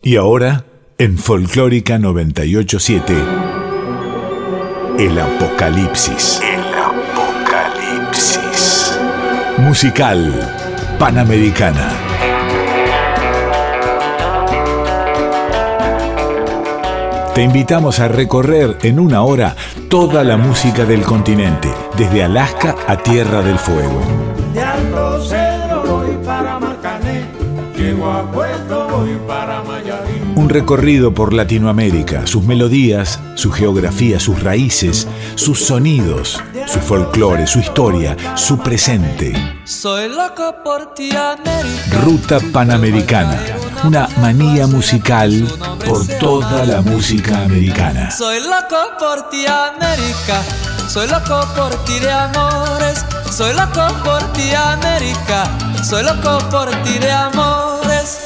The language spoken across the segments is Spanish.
Y ahora, en Folclórica 987, El Apocalipsis. El Apocalipsis. Musical Panamericana. Te invitamos a recorrer en una hora toda la música del continente, desde Alaska a Tierra del Fuego. De Alto Cedro voy para Marcané, llego a Puerto voy para Mayarín. Un recorrido por Latinoamérica, sus melodías, su geografía, sus raíces, sus sonidos, su folclore, su historia, su presente. Soy loco por ti, América. Ruta Panamericana, una manía musical por toda la música americana. Soy loco por ti, América. Soy loco por ti de amores. Soy loco por ti, América. Soy loco por ti de amores.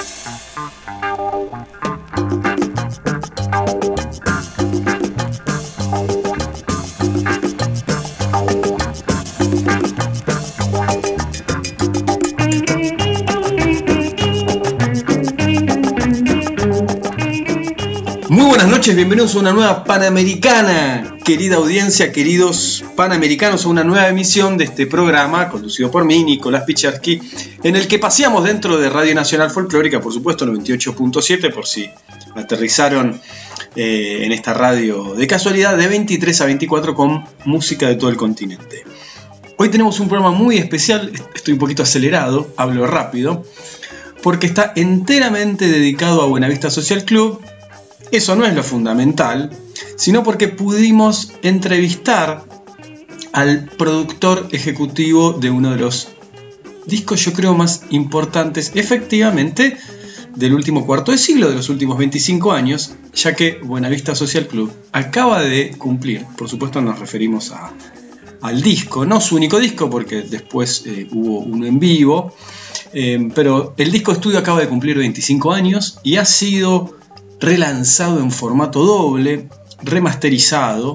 Muy buenas noches, bienvenidos a una nueva Panamericana, querida audiencia, queridos panamericanos, a una nueva emisión de este programa conducido por mí, Nicolás Pichersky, en el que paseamos dentro de Radio Nacional Folclórica, por supuesto 98.7, por si aterrizaron en esta radio de casualidad, de 23 a 24 con música de todo el continente. Hoy tenemos un programa muy especial, estoy un poquito acelerado, hablo rápido, porque está enteramente dedicado a Buenavista Social Club. Eso no es lo fundamental, sino porque pudimos entrevistar al productor ejecutivo de uno de los discos, yo creo, más importantes, efectivamente, del último cuarto de siglo, de los últimos 25 años, ya que Buenavista Social Club acaba de cumplir, por supuesto nos referimos al disco, no su único disco, porque después hubo uno en vivo, pero el disco estudio acaba de cumplir 25 años y ha sido relanzado en formato doble, remasterizado,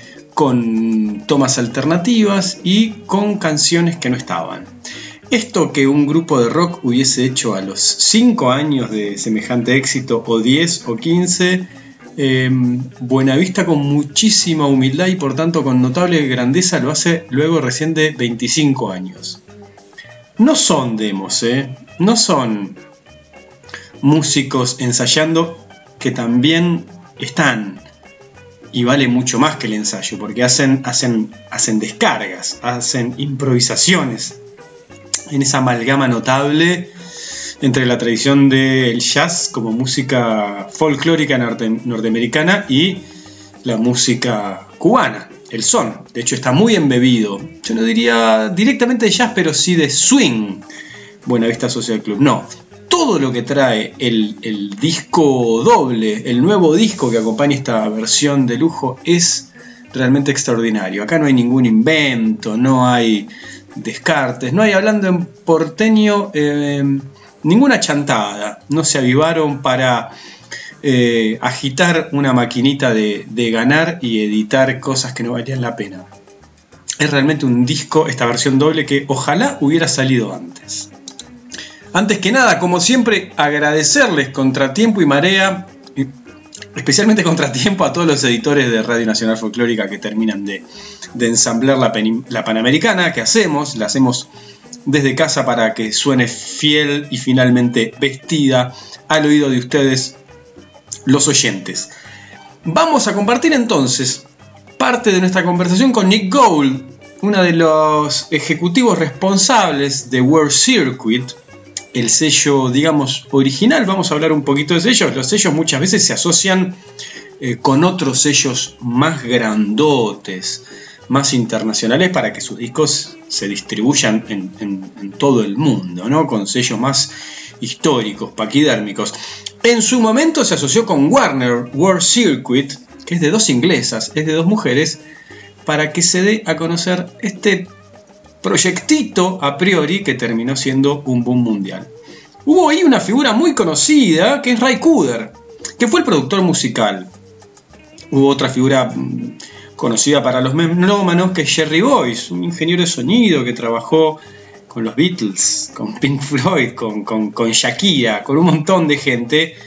con tomas alternativas y con canciones que no estaban. Esto que un grupo de rock hubiese hecho a los 5 años de semejante éxito, o 10 o 15, Buenavista con muchísima humildad y por tanto con notable grandeza lo hace luego recién de 25 años. No son demos, no son músicos ensayando, que también están, y vale mucho más que el ensayo, porque hacen descargas, hacen improvisaciones en esa amalgama notable entre la tradición del jazz como música folclórica norteamericana y la música cubana, el son. De hecho está muy embebido, yo no diría directamente de jazz, pero sí de swing, Buenavista Social Club. No, todo lo que trae el disco doble, el nuevo disco que acompaña esta versión de lujo, es realmente extraordinario. Acá no hay ningún invento, no hay descartes, no hay, hablando en porteño, ninguna chantada. No se avivaron para agitar una maquinita de ganar y editar cosas que no valían la pena. Es realmente un disco, esta versión doble, que ojalá hubiera salido antes. Antes que nada, como siempre, agradecerles Contratiempo y Marea, especialmente Contratiempo, a todos los editores de Radio Nacional Folclórica que terminan de ensamblar la Panamericana que hacemos. La hacemos desde casa para que suene fiel y finalmente vestida al oído de ustedes, los oyentes. Vamos a compartir entonces parte de nuestra conversación con Nick Gould, uno de los ejecutivos responsables de World Circuit, el sello, digamos, original. Vamos a hablar un poquito de sellos. Los sellos muchas veces se asocian con otros sellos más grandotes, más internacionales, para que sus discos se distribuyan en todo el mundo, ¿no? Con sellos más históricos, paquidérmicos. En su momento se asoció con Warner World Circuit, que es de dos inglesas, es de dos mujeres, para que se dé a conocer este proyectito a priori que terminó siendo un boom mundial. Hubo ahí una figura muy conocida que es Ray Cooder, que fue el productor musical. Hubo otra figura conocida para los melómanos que es Jerry Boyce, un ingeniero de sonido que trabajó con los Beatles, con Pink Floyd, con Shakira, con un montón de gente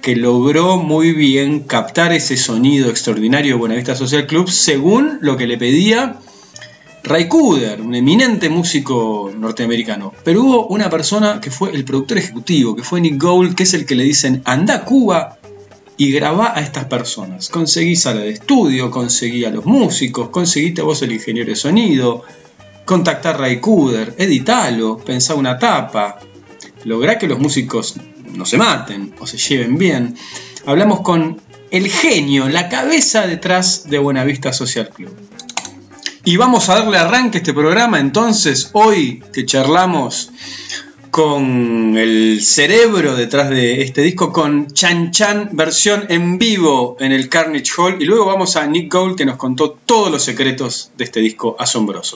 que logró muy bien captar ese sonido extraordinario de Buenavista Social Club según lo que le pedía Ray Cooder, un eminente músico norteamericano. Pero hubo una persona que fue el productor ejecutivo, que fue Nick Gold, que es el que le dicen: anda a Cuba y grabá a estas personas. Conseguí sala de estudio, conseguí a los músicos, conseguiste a vos el ingeniero de sonido, contactá a Ray Cooder, editalo, pensá una tapa, lográ que los músicos no se maten o se lleven bien. Hablamos con el genio, la cabeza detrás de Buenavista Social Club. Y vamos a darle arranque a este programa entonces, hoy que charlamos con el cerebro detrás de este disco, con Chan Chan, versión en vivo en el Carnegie Hall, y luego vamos a Nick Gold, que nos contó todos los secretos de este disco asombroso.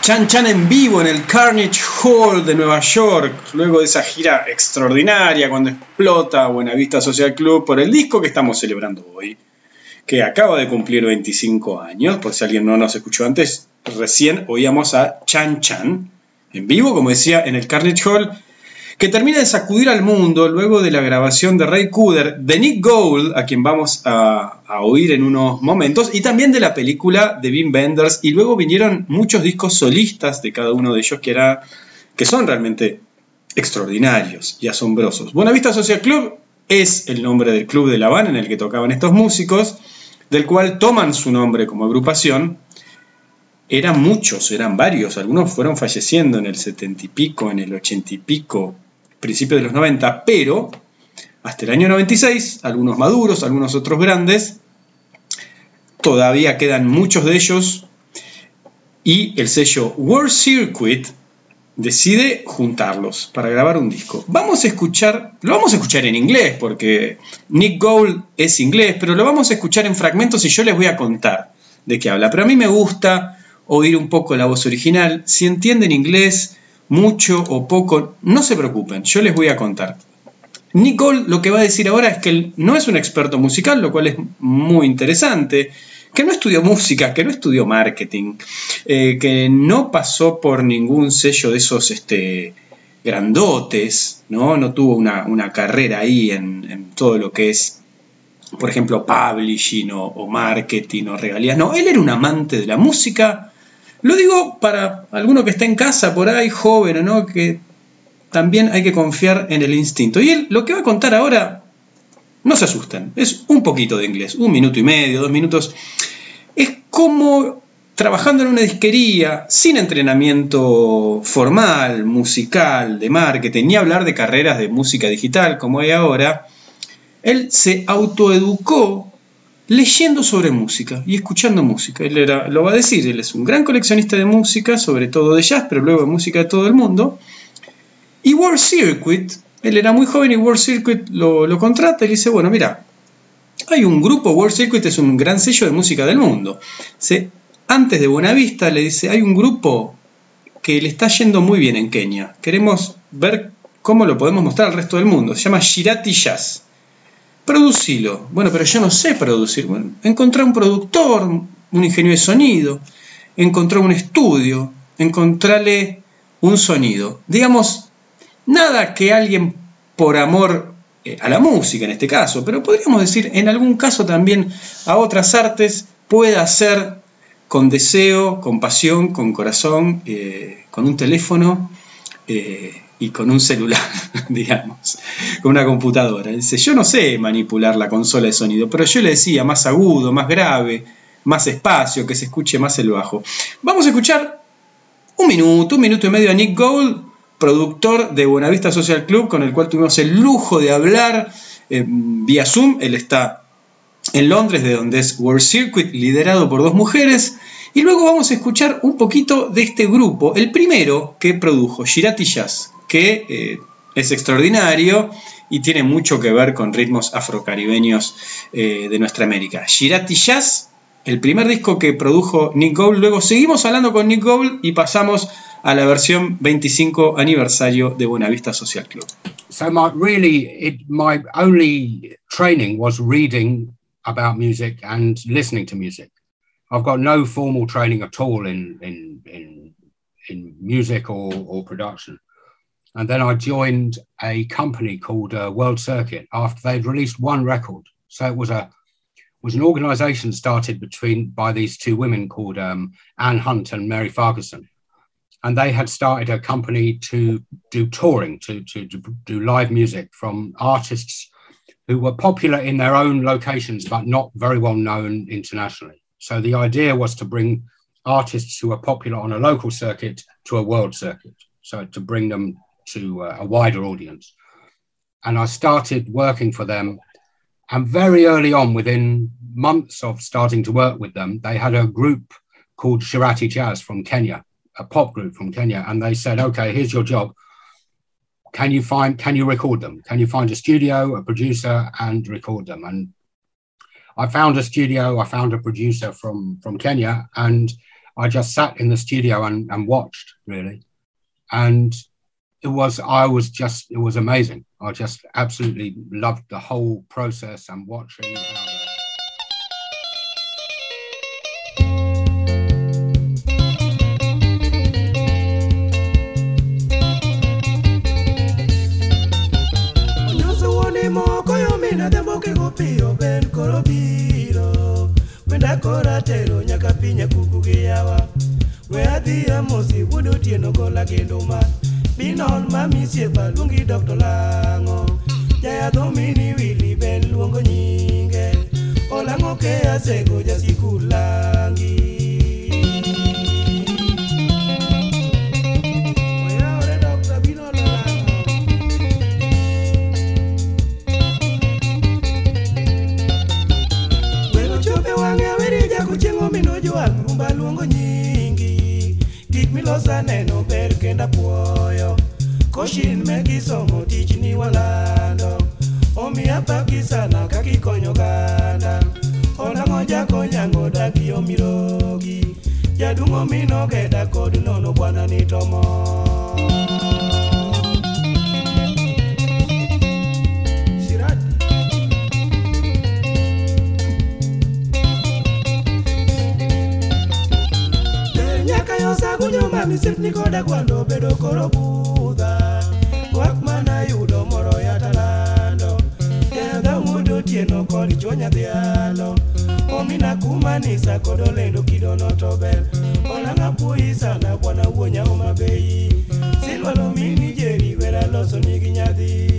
Chan Chan en vivo en el Carnegie Hall de Nueva York, luego de esa gira extraordinaria cuando explota Buenavista Social Club por el disco que estamos celebrando hoy, que acaba de cumplir 25 años. Por si alguien no nos escuchó antes, recién oíamos a Chan Chan en vivo, como decía, en el Carnegie Hall, que termina de sacudir al mundo luego de la grabación de Ray Cooder, de Nick Gold, a quien vamos a oír en unos momentos, y también de la película de Wim Wenders, y luego vinieron muchos discos solistas de cada uno de ellos que son realmente extraordinarios y asombrosos. Buenavista Social Club es el nombre del club de La Habana en el que tocaban estos músicos, del cual toman su nombre como agrupación. Eran muchos, eran varios, algunos fueron falleciendo en el 70 y pico, en el 80 y pico, principios de los 90, pero hasta el año 96, algunos maduros, algunos otros grandes, todavía quedan muchos de ellos, y el sello World Circuit decide juntarlos para grabar un disco. Lo vamos a escuchar en inglés, porque Nick Gold es inglés, pero lo vamos a escuchar en fragmentos y yo les voy a contar de qué habla. Pero a mí me gusta oír un poco la voz original. Si entienden inglés, mucho o poco, no se preocupen, yo les voy a contar. Nick Gold lo que va a decir ahora es que él no es un experto musical, lo cual es muy interesante, que no estudió música, que no estudió marketing, que no pasó por ningún sello de esos grandotes, no tuvo una carrera ahí en todo lo que es, por ejemplo, publishing o marketing o regalías. No, él era un amante de la música. Lo digo para alguno que está en casa por ahí, joven, ¿no? Que también hay que confiar en el instinto. Y él lo que va a contar ahora, no se asusten, es un poquito de inglés, 1 minuto y medio, 2 minutos. Es como trabajando en una disquería, sin entrenamiento formal, musical, de marketing, ni hablar de carreras de música digital como hay ahora. Él se autoeducó leyendo sobre música y escuchando música. Él lo va a decir, él es un gran coleccionista de música, sobre todo de jazz, pero luego de música de todo el mundo. Y World Circuit, él era muy joven y World Circuit lo contrata y le dice, bueno, mira, hay un grupo, World Circuit es un gran sello de música del mundo. Antes de Buenavista le dice, hay un grupo que le está yendo muy bien en Kenia. Queremos ver cómo lo podemos mostrar al resto del mundo. Se llama Shirati Jazz. Producilo. Bueno, pero yo no sé producir. Bueno, encontré un productor, un ingeniero de sonido, encontré un estudio, encontrarle un sonido. Digamos, nada que alguien por amor a la música en este caso, pero podríamos decir en algún caso también a otras artes pueda hacer con deseo, con pasión, con corazón, con un teléfono y con un celular, digamos, con una computadora. Dice, yo no sé manipular la consola de sonido, pero yo le decía más agudo, más grave, más espacio, que se escuche más el bajo. Vamos a escuchar 1 minuto y medio a Nick Gold, productor de Buenavista Social Club, con el cual tuvimos el lujo de hablar vía Zoom. Él está en Londres, de donde es World Circuit, liderado por 2 mujeres. Y luego vamos a escuchar un poquito de este grupo, el primero que produjo, Shirati Jazz, que es extraordinario y tiene mucho que ver con ritmos afrocaribeños de nuestra América. Shirati Jazz, el primer disco que produjo Nick Gold. Luego seguimos hablando con Nick Gold y pasamos a la versión 25 aniversario de Buenavista Social Club. So my only training was reading about music and listening to music. I've got no formal training at all in music or production. And then I joined a company called World Circuit after they'd released 1 record. So it was an organization started by these 2 women called Anne Hunt and Mary Farquharson. And they had started a company to do touring, to do live music from artists who were popular in their own locations, but not very well known internationally. So the idea was to bring artists who were popular on a local circuit to a world circuit, so to bring them to a wider audience. And I started working for them. And very early on, within months of starting to work with them, they had a group called Shirati Jazz from Kenya, a pop group from Kenya. And they said, okay, here's your job. Can you record them? Can you find a studio, a producer, and record them? And I found a studio, I found a producer from Kenya, and I just sat in the studio and watched, really. And it was amazing. I just absolutely loved the whole process and watching how Koratero nyaka pinya kuku gi yawa we adhiya mosi wuodo tieno gola kendo ma binon mami siepa luongi Dr. Lango jayadho mini wili ben luongo nyinge olango ke asego jasikul langi oyaore Dr. Binon Lango wero chope wange kuchengo mino juang rumba luongo nyingi gik milosa neno ber kenda puoyo koshin me kisomo tich ni walando omiya paki sana kakikonyo ganda olango jakonyango daki omirogi jadungo mino geda kod nono bwana ni tomo misip ni koda kwando bedo koro budha wak mana yudo moro ya talando yadha mudo tieno kod chonya dhialo omina kumanisa kod olendo kidono tobel olanga pui sana bwana wuonya omabei silwa lomini jeri wera loso nigi nyadhi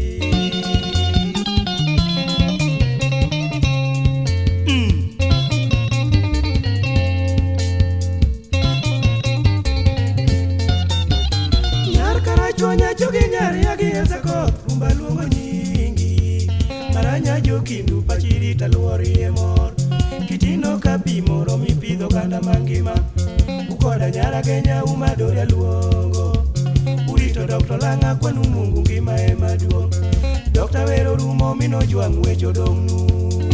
rumba luongo nyingi maranya jokindu pachiri taluori e mor kitino kapi moro mipidho kanda mangima ukoda nyara Kenya umadori luongo urito Dr. Langa kwanu Mungu ngima e maduong Dr. Wero rumo mino juang wecho dongnu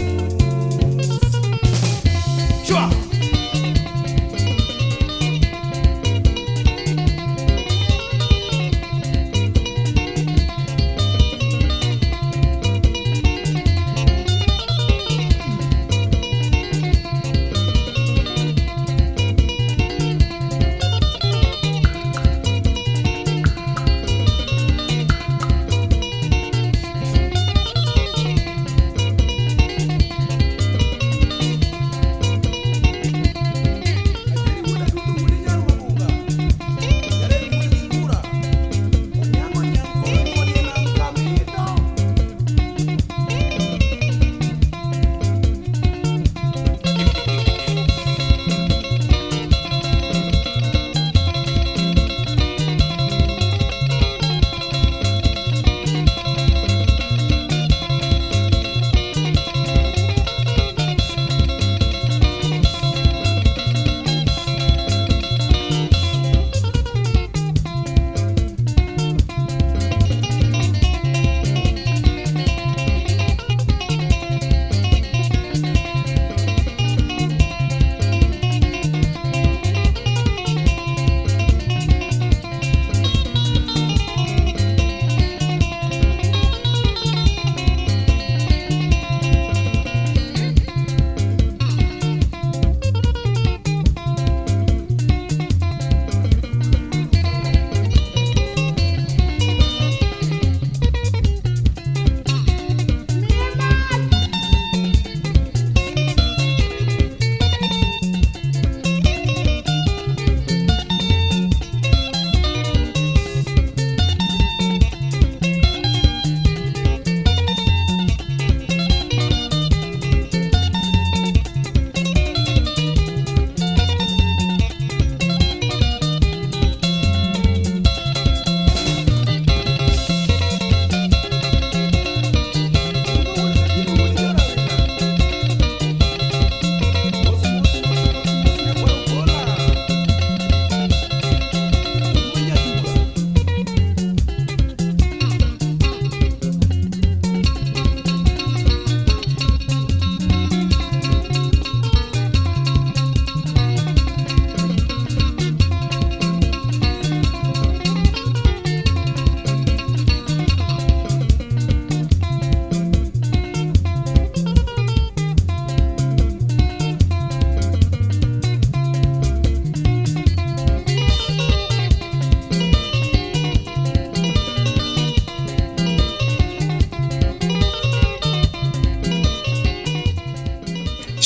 Chua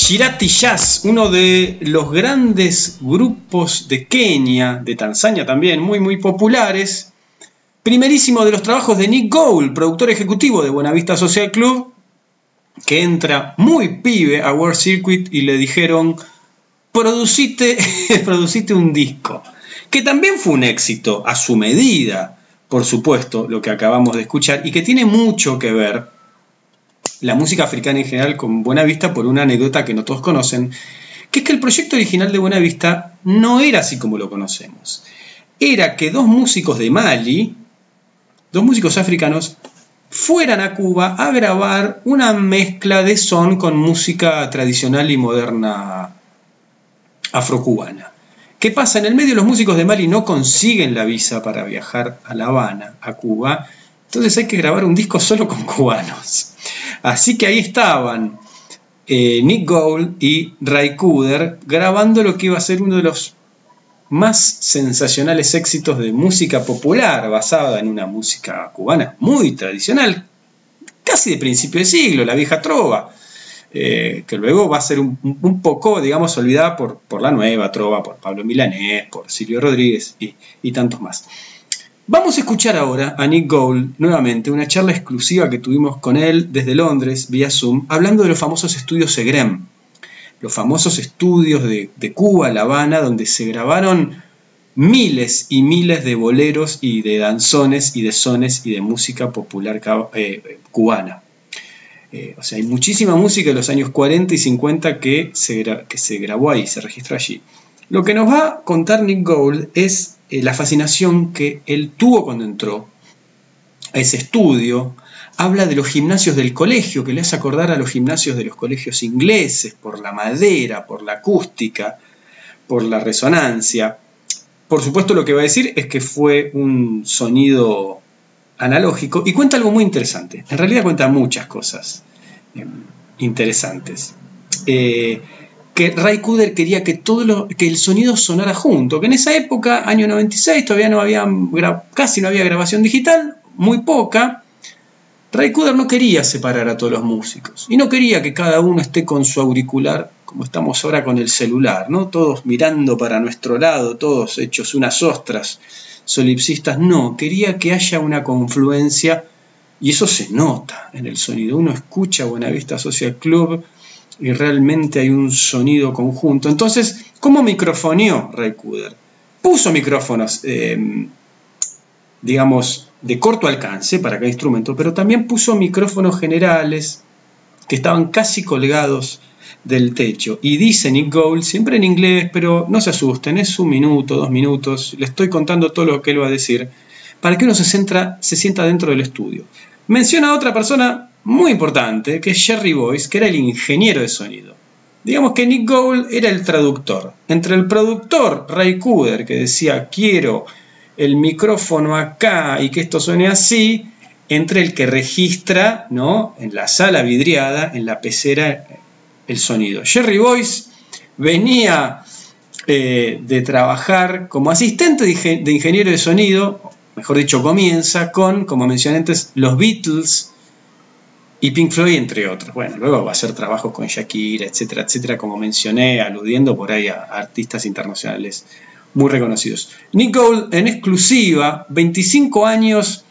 Shirati Jazz, uno de los grandes grupos de Kenia, de Tanzania también, muy muy populares. Primerísimo de los trabajos de Nick Gould, productor ejecutivo de Buenavista Social Club, que entra muy pibe a World Circuit y le dijeron: producite un disco, que también fue un éxito a su medida, por supuesto, lo que acabamos de escuchar, y que tiene mucho que ver la música africana en general con Buenavista por una anécdota que no todos conocen, que es que el proyecto original de Buenavista no era así como lo conocemos. Era que dos músicos de Mali, dos músicos africanos, fueran a Cuba a grabar una mezcla de son con música tradicional y moderna afrocubana. ¿Qué pasa? En el medio los músicos de Mali no consiguen la visa para viajar a La Habana, a Cuba, entonces hay que grabar un disco solo con cubanos. Así que ahí estaban Nick Gould y Ray Cooder grabando lo que iba a ser uno de los más sensacionales éxitos de música popular basada en una música cubana muy tradicional, casi de principio de siglo, la vieja trova, que luego va a ser un poco, digamos, olvidada por la nueva trova, por Pablo Milanés, por Silvio Rodríguez y tantos más. Vamos a escuchar ahora a Nick Gould nuevamente, una charla exclusiva que tuvimos con él desde Londres, vía Zoom, hablando de los famosos estudios Segrem, los famosos estudios de Cuba, La Habana, donde se grabaron miles y miles de boleros y de danzones y de sones y de música popular cubana. O sea, hay muchísima música de los años 40 y 50 que se grabó ahí, se registró allí. Lo que nos va a contar Nick Gould es la fascinación que él tuvo cuando entró a ese estudio. Habla de los gimnasios del colegio, que le hace acordar a los gimnasios de los colegios ingleses, por la madera, por la acústica, por la resonancia. Por supuesto, lo que va a decir es que fue un sonido analógico, y cuenta algo muy interesante. En realidad cuenta muchas cosas interesantes. Que Ray Cooder quería que el sonido sonara junto, que en esa época, año 96, todavía casi no había grabación digital, muy poca. Ray Cooder no quería separar a todos los músicos y no quería que cada uno esté con su auricular como estamos ahora con el celular, ¿no? Todos mirando para nuestro lado, todos hechos unas ostras solipsistas. No, quería que haya una confluencia, y eso se nota en el sonido. Uno escucha Buenavista Social Club y realmente hay un sonido conjunto. Entonces, ¿cómo microfoneó Ray Cooder? Puso micrófonos, digamos, de corto alcance para cada instrumento, pero también puso micrófonos generales que estaban casi colgados del techo. Y dice Nick Gould, siempre en inglés, pero no se asusten, es 1 minuto, 2 minutos, le estoy contando todo lo que él va a decir, para que uno se sienta dentro del estudio. Menciona a otra persona muy importante, que es Jerry Boyce, que era el ingeniero de sonido. Digamos que Nick Gould era el traductor. Entre el productor, Ray Cooder, que decía, quiero el micrófono acá y que esto suene así, entre el que registra, ¿no?, en la sala vidriada, en la pecera, el sonido. Jerry Boyce venía de trabajar como asistente de ingeniero de sonido, mejor dicho, comienza con, como mencioné antes, los Beatles y Pink Floyd, entre otros. Bueno, luego va a hacer trabajos con Shakira, etcétera, etcétera, como mencioné, aludiendo por ahí a artistas internacionales muy reconocidos. Nick Gould, en exclusiva, 25 años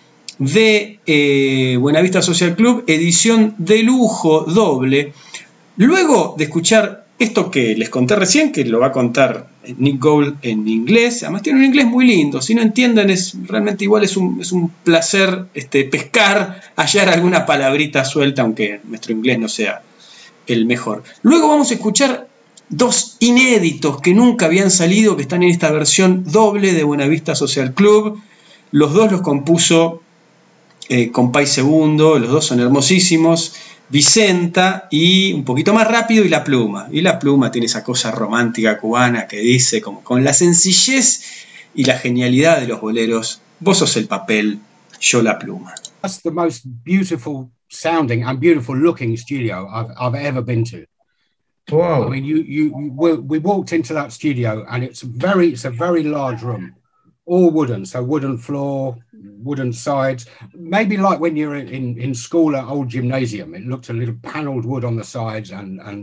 de Buenavista Social Club, edición de lujo doble. Luego de escuchar esto que les conté recién, que lo va a contar Nick Gould en inglés, además tiene un inglés muy lindo, si no entienden realmente igual es un placer pescar, hallar alguna palabrita suelta, aunque nuestro inglés no sea el mejor. Luego vamos a escuchar 2 inéditos que nunca habían salido, que están en esta versión doble de Buenavista Social Club. Los dos los compuso Compay Segundo, los dos son hermosísimos, Vicenta y un poquito más rápido y La Pluma. Y La Pluma tiene esa cosa romántica cubana que dice, como con la sencillez y la genialidad de los boleros, vos sos el papel, yo la pluma. That's the most beautiful sounding and beautiful looking studio I've ever been to. Wow. I mean, we walked into that studio and it's a very large room, all wooden, so wooden floor, wooden sides, maybe like when you're in school at old gymnasium. It looked a little panelled wood on the sides and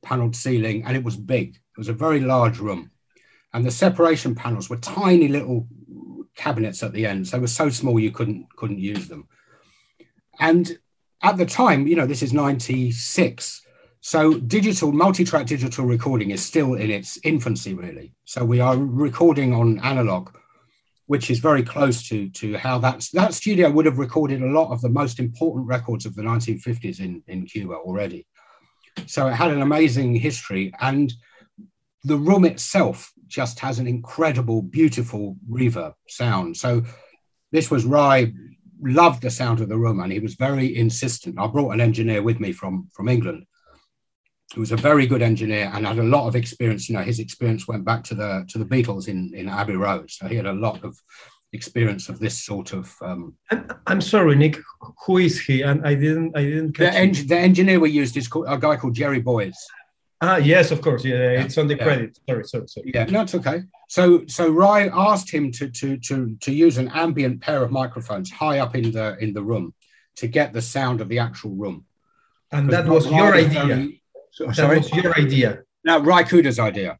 panelled ceiling, and it was big. It was a very large room. And the separation panels were tiny little cabinets at the end. So they were so small you couldn't use them. And at the time, you know, this is 96. So multi-track digital recording is still in its infancy, really. So we are recording on analog, which is very close to how that studio would have recorded a lot of the most important records of the 1950s in Cuba already. So it had an amazing history, and the room itself just has an incredible, beautiful reverb sound. So this was Rai loved the sound of the room, and he was very insistent. I brought an engineer with me from England, who was a very good engineer and had a lot of experience. You know, his experience went back to the Beatles in Abbey Road. So he had a lot of experience of this sort of. I'm sorry, Nick. Who is he? And I didn't catch the engineer we used is a guy called Jerry Boyes. Yes, of course. Yeah, it's on the credit. Sorry. Yeah, no, it's okay. So Rai asked him to use an ambient pair of microphones high up in the room to get the sound of the actual room. And that was your idea. That was your idea. No, Rai Kuda's idea.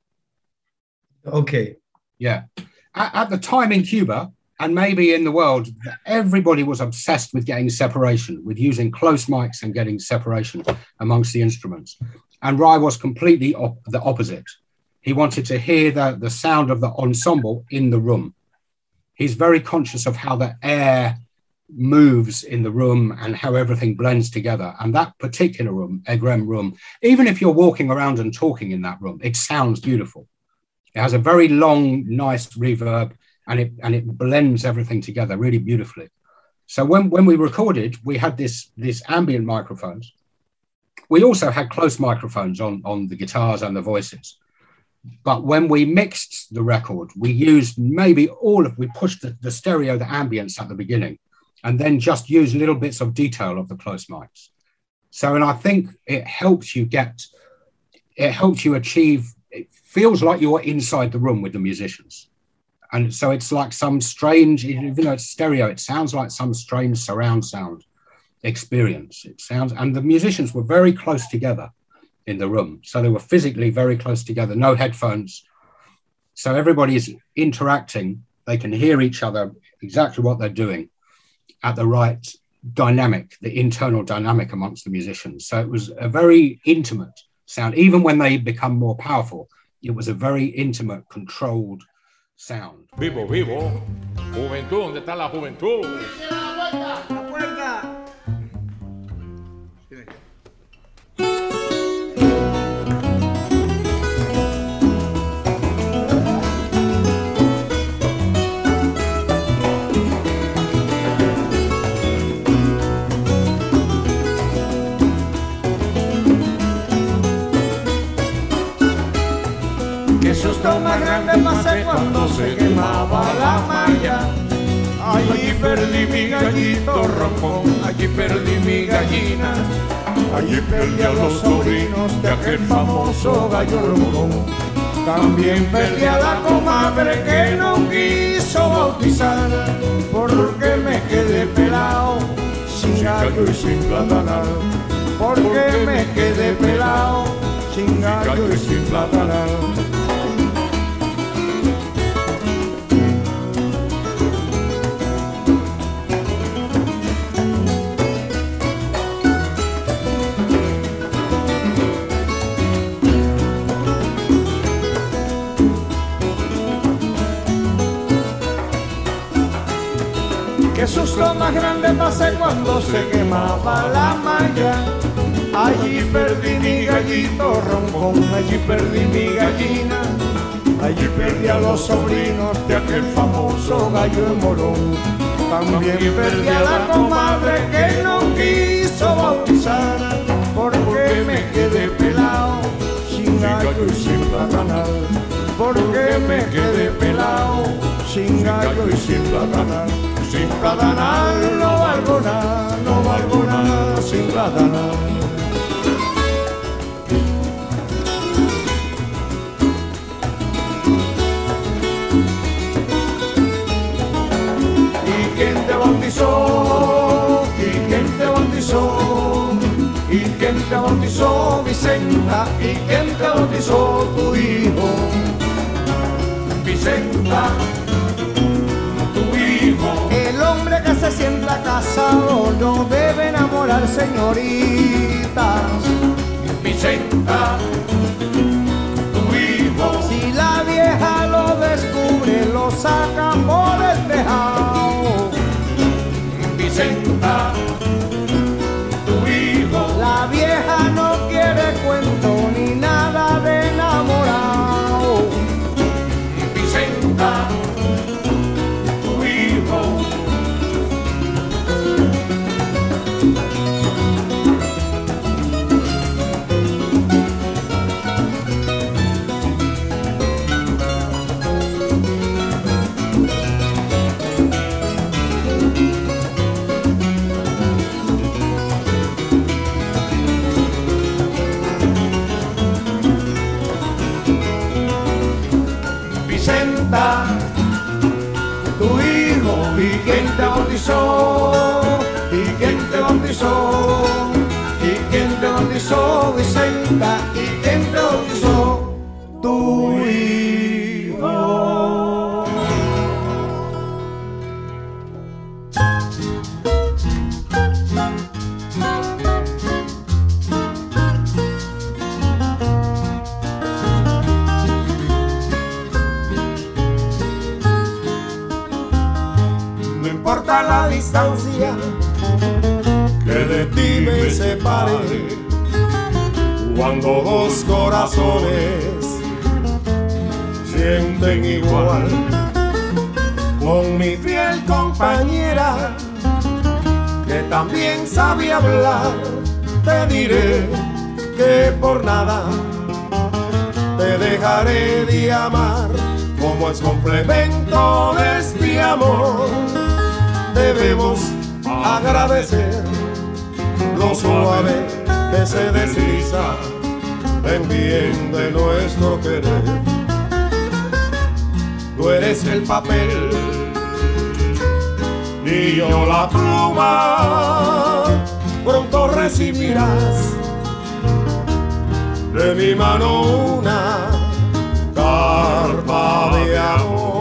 Okay. Yeah. At the time in Cuba, and maybe in the world, everybody was obsessed with getting separation, with using close mics and getting separation amongst the instruments. And Rai was completely the opposite. He wanted to hear the sound of the ensemble in the room. He's very conscious of how the air moves in the room and how everything blends together. And that particular room, Egrem room, even if you're walking around and talking in that room, it sounds beautiful. It has a very long, nice reverb, and it blends everything together really beautifully. So when we recorded, we had this ambient microphones. We also had close microphones on the guitars and the voices. But when we mixed the record, we used we pushed the stereo, the ambience at the beginning, and then just used little bits of detail of the close mics. So, and I think it helps you achieve, it feels like you're inside the room with the musicians. And so it's like some strange, even though it's stereo, it sounds like some strange surround sound experience. It sounds, and the musicians were very close together in the room. So they were physically very close together, no headphones. So everybody's interacting. They can hear each other, exactly what they're doing at the right dynamic, the internal dynamic amongst the musicians. So it was a very intimate sound. Even when they become more powerful, it was a very intimate, controlled sound. Vivo, juventud, ¿dónde está la juventud? La puerta. Qué susto más grande pasé cuando se quemaba la malla. Allí perdí mi gallito roncón, allí perdí mi gallina, allí perdí a los sobrinos de aquel famoso gallo roncón. También perdí a la comadre que no quiso bautizar, porque me quedé pelao, sin gallo y sin platanal, porque me quedé pelao, sin gallo y sin platanal. Qué susto más grande pasé cuando se quemaba la malla. Allí perdí mi gallito roncón, allí perdí mi gallina, allí perdí a los sobrinos de aquel famoso gallo morón. También perdí a la comadre que no quiso bautizar, porque me quedé pelao, sin gallo y sin platanal, porque me quedé pelao, sin gallo y sin platanal. Sin platanal no valgo nada, sin platanal. ¿Y quién te bautizó? ¿Y quién te bautizó? ¿Y quién te bautizó? bautizó Vicenta? ¿Y quién te bautizó tu hijo? Vicenta, tu hijo. El hombre que se sienta casado no debe enamorar señoritas. Vicenta, tu hijo. Si la vieja lo descubre, lo sacan por el tejado. Vicenta, tu hijo. La vieja no quiere cuento ni nada de enamorado. Vicenta, tu hijo. Vicenta, tu hijo. ¿Y quién te bautizó? ¿Y quién te bautizó? ¿Y quién te bautizó, Vicenta? ¿Y quién te bautizó? Tu hijo. No importa la distancia que de ti me separe, cuando dos corazones sienten igual, con mi fiel compañera que también sabe hablar, te diré que por nada te dejaré de amar. Como es complemento de este amor, debemos agradecer lo suave que se desliza en bien de nuestro querer. Tú eres el papel y yo la pluma, pronto recibirás de mi mano una carta de amor.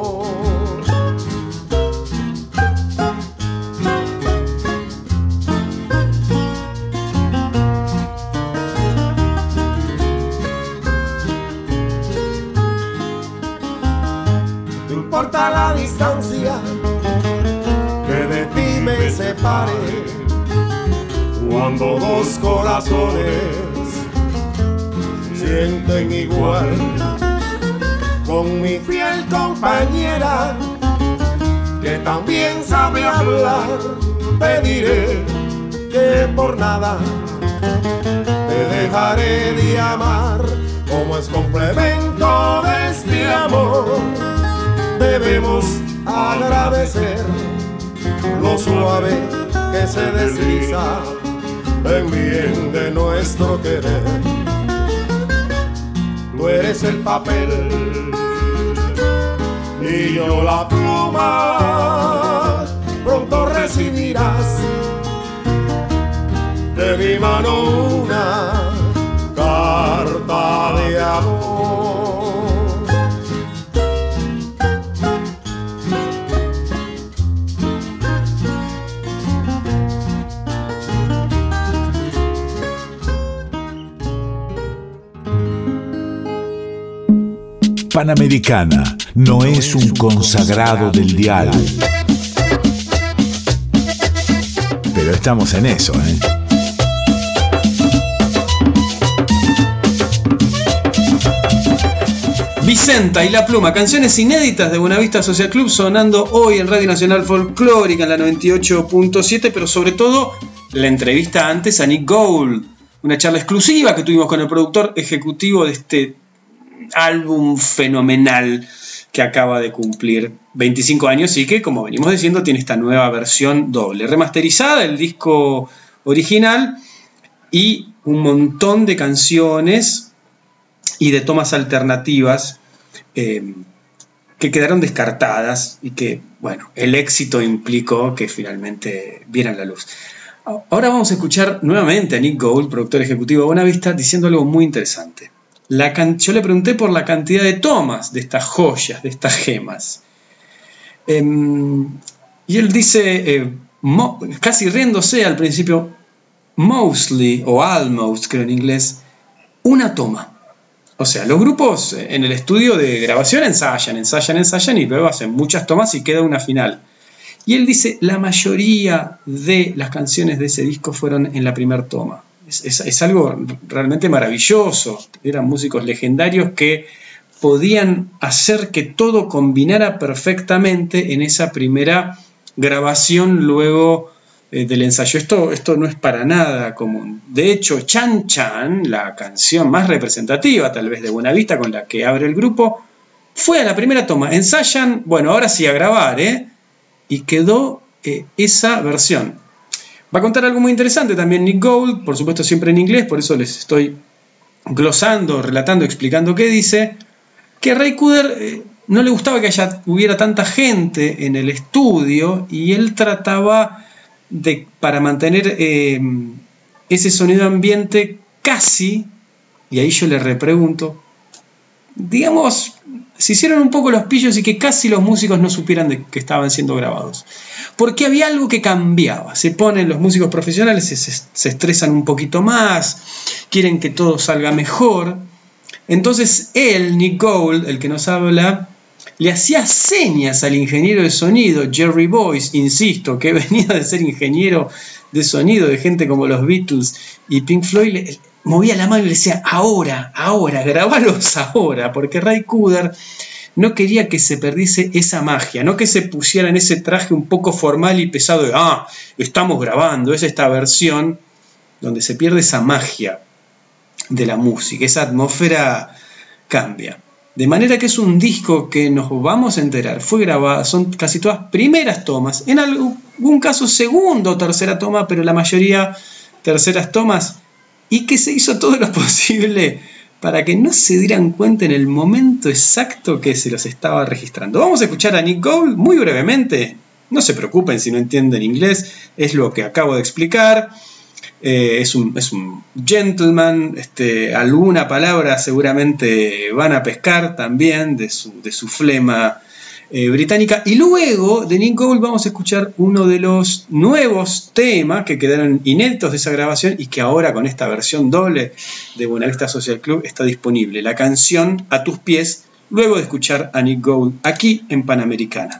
No importa la distancia que de ti me separe, cuando dos corazones sienten igual, con mi fiel compañera que también sabe hablar, te diré que por nada te dejaré de amar. Como es complemento de este amor, debemos agradecer lo suave que se desliza en bien de nuestro querer. Tú eres el papel y yo la pluma, pronto recibirás de mi mano una carta de amor. Panamericana no es un consagrado del dial. Pero estamos en eso, ¿eh? Vicenta y La Pluma, canciones inéditas de Buenavista Social Club, sonando hoy en Radio Nacional Folclórica en la 98.7, pero sobre todo la entrevista antes a Nick Gould, una charla exclusiva que tuvimos con el productor ejecutivo de este álbum fenomenal que acaba de cumplir 25 años y que, como venimos diciendo, tiene esta nueva versión doble, remasterizada, el disco original y un montón de canciones y de tomas alternativas que quedaron descartadas y que, bueno, el éxito implicó que finalmente vieran la luz. Ahora vamos a escuchar nuevamente a Nick Gould, productor ejecutivo de Buena Vista, diciendo algo muy interesante. Yo le pregunté por la cantidad de tomas de estas joyas, de estas gemas. Y él dice, casi riéndose al principio, mostly o almost, creo en inglés, una toma. O sea, los grupos en el estudio de grabación ensayan y luego hacen muchas tomas y queda una final. Y él dice, la mayoría de las canciones de ese disco fueron en la primera toma. Es algo realmente maravilloso. Eran músicos legendarios que podían hacer que todo combinara perfectamente en esa primera grabación luego del ensayo. Esto no es para nada común. De hecho, Chan Chan, la canción más representativa tal vez de Buena Vista con la que abre el grupo, fue a la primera toma. Ensayan, bueno, ahora sí a grabar, y quedó esa versión. Va a contar algo muy interesante también Nick Gould, por supuesto siempre en inglés, por eso les estoy glosando, relatando, explicando qué dice, que a Ray Cooder no le gustaba que hubiera tanta gente en el estudio y él trataba para mantener ese sonido ambiente casi, y ahí yo le repregunto, digamos, se hicieron un poco los pillos y que casi los músicos no supieran de que estaban siendo grabados. Porque había algo que cambiaba. Se ponen los músicos profesionales, se estresan un poquito más, quieren que todo salga mejor. Entonces él, Nick Gould, el que nos habla, le hacía señas al ingeniero de sonido, Jerry Boyce, insisto, que venía de ser ingeniero de sonido de gente como los Beatles y Pink Floyd, movía la mano y le decía, ahora, grabalos ahora, porque Ray Cooder no quería que se perdiese esa magia, no que se pusiera en ese traje un poco formal y pesado de, estamos grabando, es esta versión donde se pierde esa magia de la música, esa atmósfera cambia. De manera que es un disco que nos vamos a enterar, fue grabado, son casi todas primeras tomas, en algún caso segunda o tercera toma, pero la mayoría terceras tomas, y que se hizo todo lo posible para que no se dieran cuenta en el momento exacto que se los estaba registrando. Vamos a escuchar a Nick Gould muy brevemente, no se preocupen si no entienden inglés, es lo que acabo de explicar. Es un gentleman, alguna palabra seguramente van a pescar también de su flema británica. Y luego de Nick Gould vamos a escuchar uno de los nuevos temas que quedaron inéditos de esa grabación y que ahora con esta versión doble de Buena Vista Social Club está disponible. La canción A tus pies, luego de escuchar a Nick Gould aquí en Panamericana.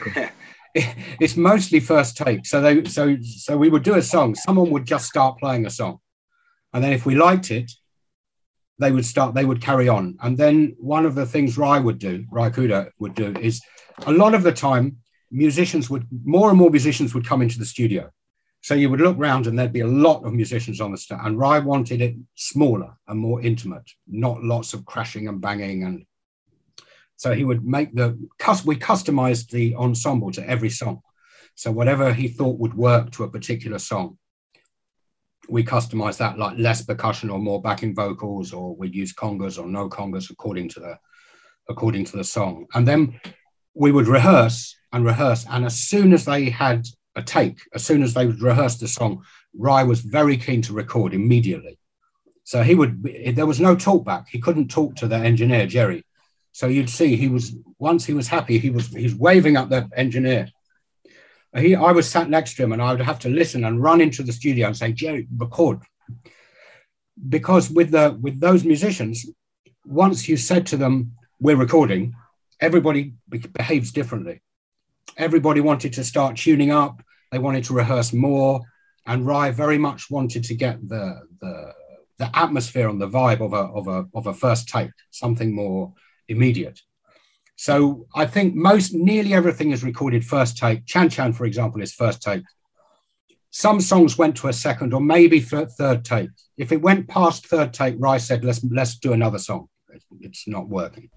It's mostly first take. So we would do a song. Someone would just start playing a song, and then if we liked it, they would carry on. And then one of the things Ray Cooder would do is a lot of the time more and more musicians would come into the studio. So you would look around and there'd be a lot of musicians on the stage. And Ray wanted it smaller and more intimate, not lots of crashing and banging. And so he would we customized the ensemble to every song. So whatever he thought would work to a particular song, we customized that, like less percussion or more backing vocals, or we'd use congas or no congas according to the song. And then we would rehearse. And as soon as they had a take, as soon as they would rehearse the song, Ray was very keen to record immediately. So there was no talk back. He couldn't talk to the engineer, Jerry. So you'd see once he was happy, he was waving at the engineer. I was sat next to him and I would have to listen and run into the studio and say, Jerry, record. Because with those musicians, once you said to them, we're recording, everybody behaves differently. Everybody wanted to start tuning up. They wanted to rehearse more. And Ray very much wanted to get the atmosphere and the vibe of a first take, something more immediate. So I think nearly everything is recorded first take. Chan Chan, for example, is first take. Some songs went to a second or maybe third take. If it went past third take, Ray said, let's do another song. It's not working.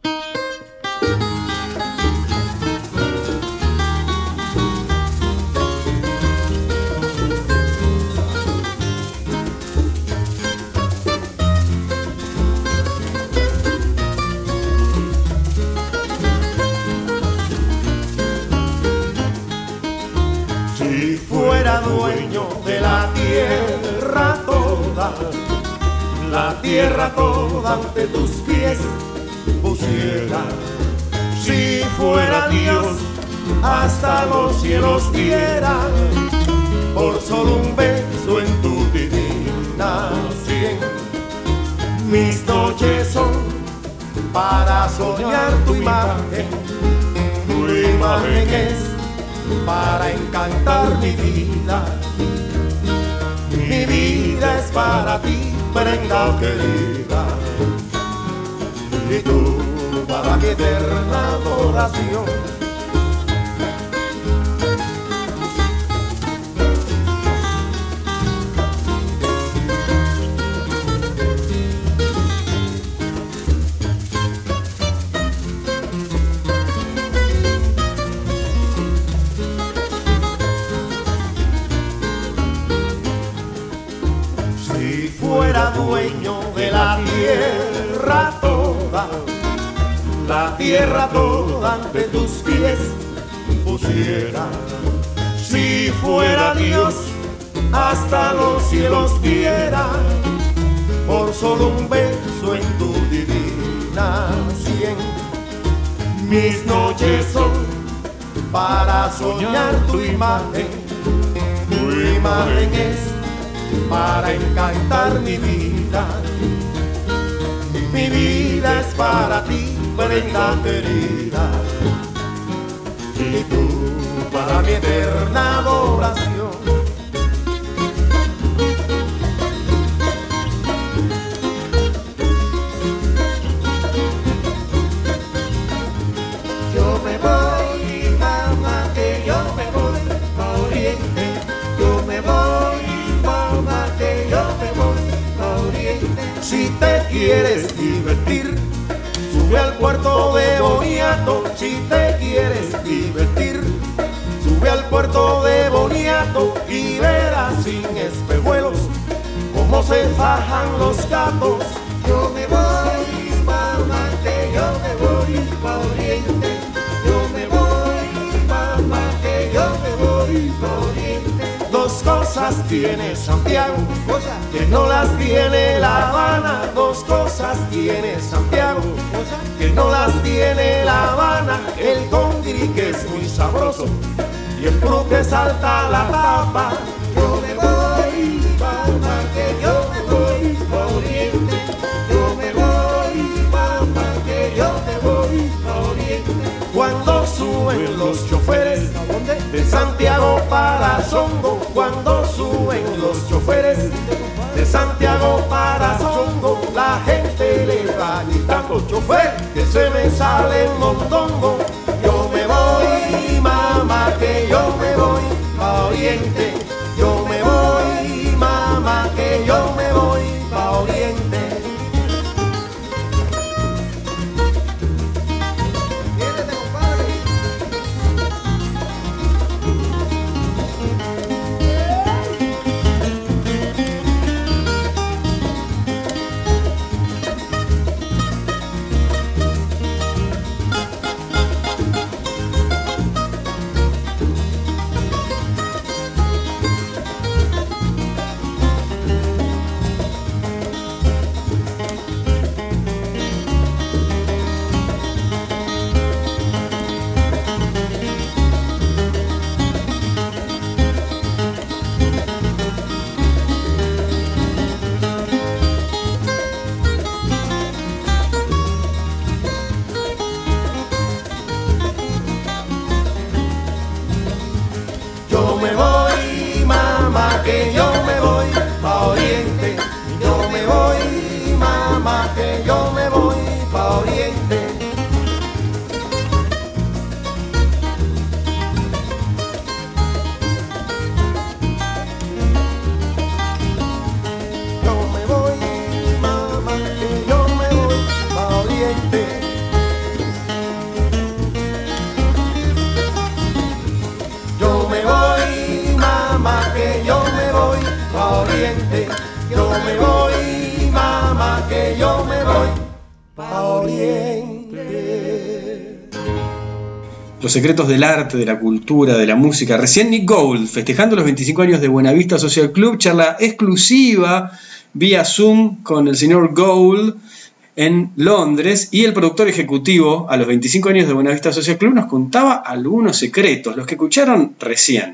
Si fuera dueño de la tierra toda ante tus pies pusiera. Si fuera Dios, hasta los cielos diera, por solo un beso en tu divina sien. Mis noches son para soñar tu imagen es para encantar mi vida. Mi vida es para ti, prenda querida, y tú para mi eterna adoración. Dueño de la tierra toda ante tus pies pusiera. Si fuera Dios, hasta los cielos diera, por solo un beso en tu divina sien. Mis noches son para soñar tu imagen es para encantar mi vida. Mi vida es para ti, prenda querida, y tú para mi eterna adoración. Yo me voy, mamá, que yo me voy a Oriente. Yo me voy, mamá, que yo me voy a Oriente. Si te quieres divertir, sube al puerto de Boniato. Si te quieres divertir, sube al puerto de Boniato y verás sin espejuelos cómo se fajan los gatos. Yo me voy, mamá, que yo me voy pa' Oriente. Yo me voy, mamá, que yo me voy pa' Oriente. Dos cosas tiene Santiago que no las tiene La Habana. Dos cosas tiene Santiago que no las tiene La Habana. El congri que es muy sabroso y el puro que salta la tapa. Yo me voy, mamá, que yo me voy pa' Oriente. Yo me voy, mamá, que yo me voy pa' Oriente. Cuando suben los choferes de Santiago para Songo, cuando suben los choferes de Santiago para Songo, la gente le va gritando: chofer, que se me sale el mondongo. Yo me voy, mamá, que yo me voy pa' Oriente. Yo me voy, mamá, que yo me voy pa' Oriente. los secretos del arte, de la cultura, de la música. Recién Nick Gould, festejando los 25 años de Buenavista Social Club, charla exclusiva vía Zoom con el señor Gould en Londres, y el productor ejecutivo a los 25 años de Buenavista Social Club nos contaba algunos secretos, los que escucharon recién,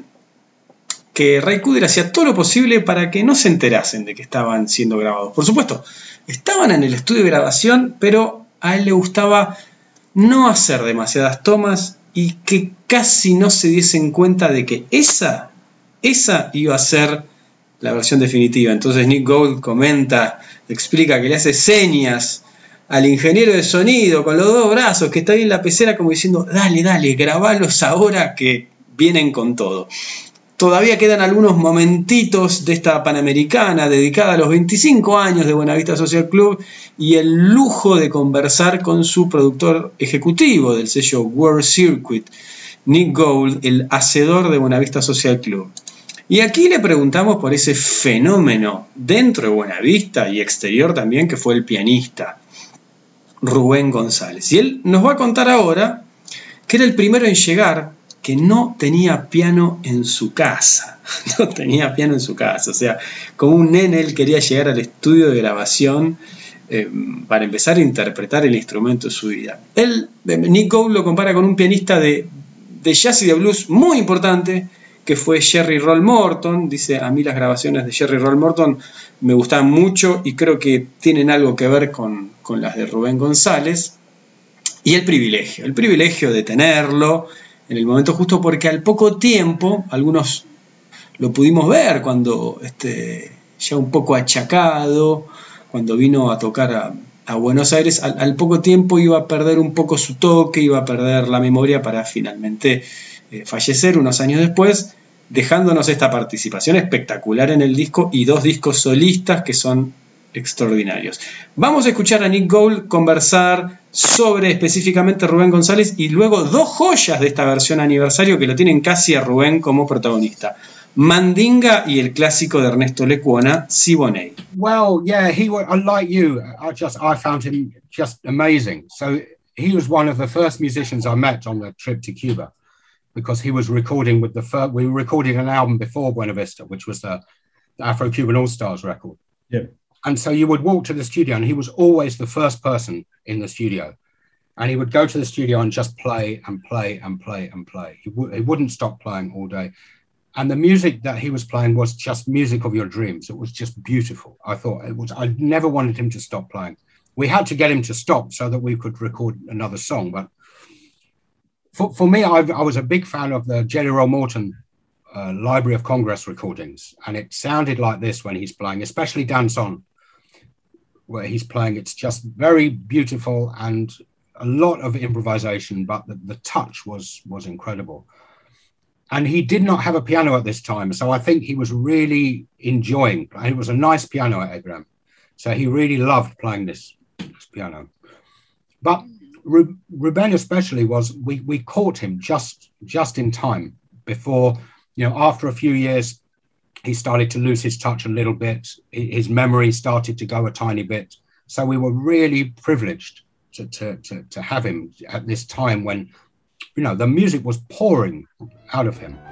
que Ray Cooder hacía todo lo posible para que no se enterasen de que estaban siendo grabados. Por supuesto, estaban en el estudio de grabación, pero a él le gustaba no hacer demasiadas tomas y que casi no se diesen cuenta de que esa iba a ser la versión definitiva. Entonces Nick Gould comenta, explica que le hace señas al ingeniero de sonido con los dos brazos que está ahí en la pecera como diciendo, dale, grabalos ahora que vienen con todo. Todavía quedan algunos momentitos de esta Panamericana dedicada a los 25 años de Buenavista Social Club y el lujo de conversar con su productor ejecutivo del sello World Circuit, Nick Gould, el hacedor de Buenavista Social Club. Y aquí le preguntamos por ese fenómeno dentro de Buenavista y exterior también, que fue el pianista Rubén González. Y él nos va a contar ahora que era el primero en llegar, que no tenía piano en su casa. No tenía piano en su casa. O sea, como un nene, él quería llegar al estudio de grabación para empezar a interpretar el instrumento de su vida. Nick Gould lo compara con un pianista de jazz y de blues muy importante, que fue Jerry Roll Morton. Dice, a mí las grabaciones de Jerry Roll Morton me gustaban mucho y creo que tienen algo que ver con las de Rubén González. Y el privilegio de tenerlo en el momento justo, porque al poco tiempo, algunos lo pudimos ver cuando ya un poco achacado, cuando vino a tocar a Buenos Aires, al poco tiempo iba a perder un poco su toque, iba a perder la memoria para finalmente fallecer unos años después, dejándonos esta participación espectacular en el disco y 2 discos solistas que son extraordinarios. Vamos a escuchar a Nick Gould conversar sobre específicamente Rubén González y luego 2 joyas de esta versión aniversario que lo tienen casi a Rubén como protagonista: Mandinga y el clásico de Ernesto Lecuona, Siboney. Well, yeah, like you, I found him just amazing. So he was one of the first musicians I met on the trip to Cuba, because he was recording with we were recording an album before Buena Vista, which was the Afro-Cuban All-Stars record. Yeah. And so you would walk to the studio and he was always the first person in the studio. And he would go to the studio and just play and play and play and play. He wouldn't stop playing all day. And the music that he was playing was just music of your dreams. It was just beautiful. I never wanted him to stop playing. We had to get him to stop so that we could record another song. But for me, I was a big fan of the Jelly Roll Morton Library of Congress recordings. And it sounded like this when he's playing, especially Dance On, where he's playing. It's just very beautiful and a lot of improvisation, but the touch was incredible. And he did not have a piano at this time, so I think he was really enjoying. And it was a nice piano at Egram, so he really loved playing this piano. But Ruben especially we caught him just in time before, after a few years, he started to lose his touch a little bit. His memory started to go a tiny bit. So we were really privileged to have him at this time when, the music was pouring out of him.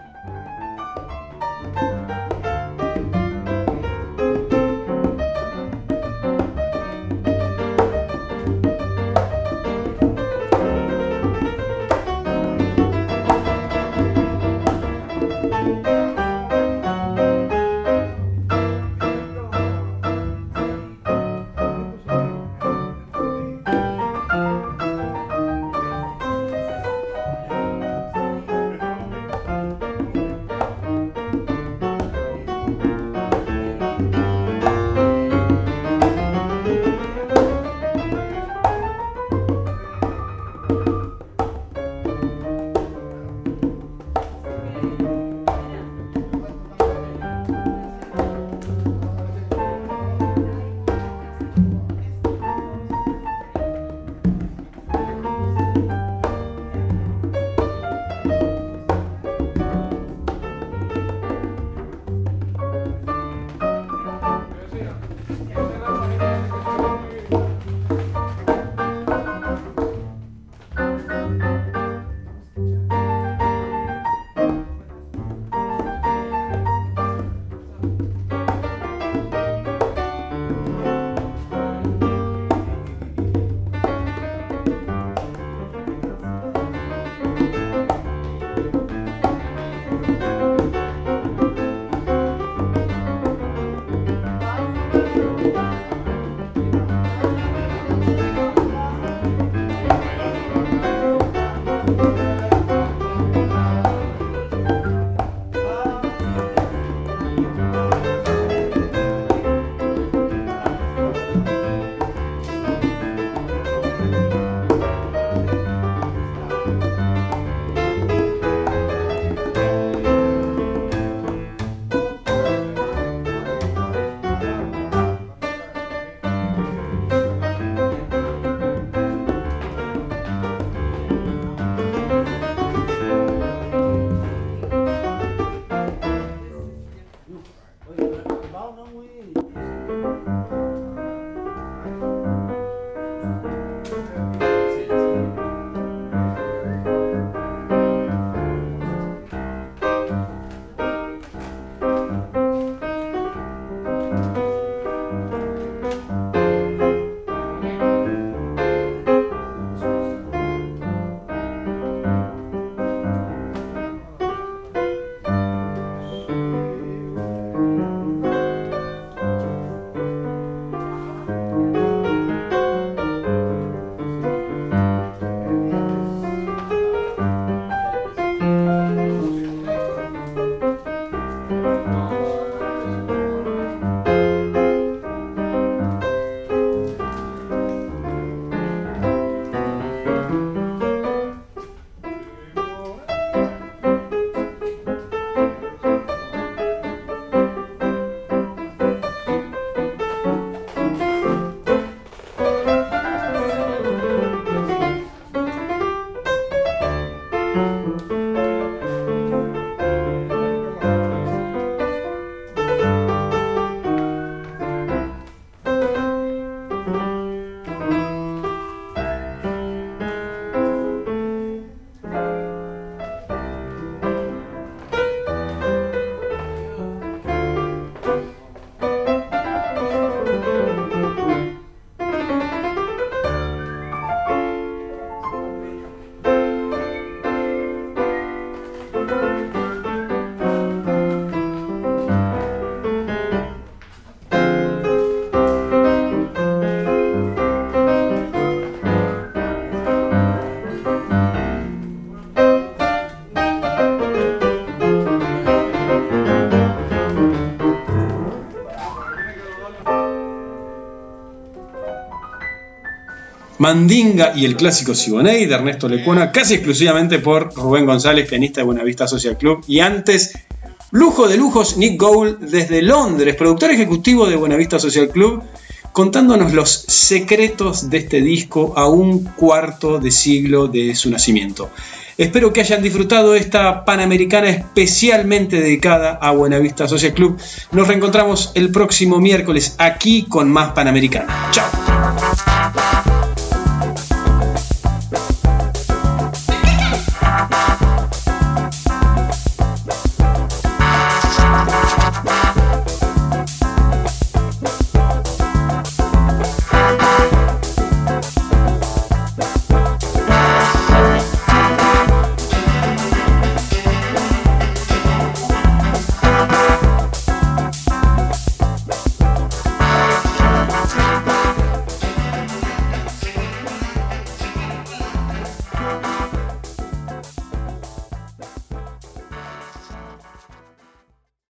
Mandinga y el clásico Siboney de Ernesto Lecuona, casi exclusivamente por Rubén González, pianista de Buenavista Social Club. Y antes, lujo de lujos, Nick Gould desde Londres, productor ejecutivo de Buenavista Social Club, contándonos los secretos de este disco a un cuarto de siglo de su nacimiento. Espero que hayan disfrutado esta Panamericana especialmente dedicada a Buenavista Social Club. Nos reencontramos el próximo miércoles aquí con más Panamericana. ¡Chao!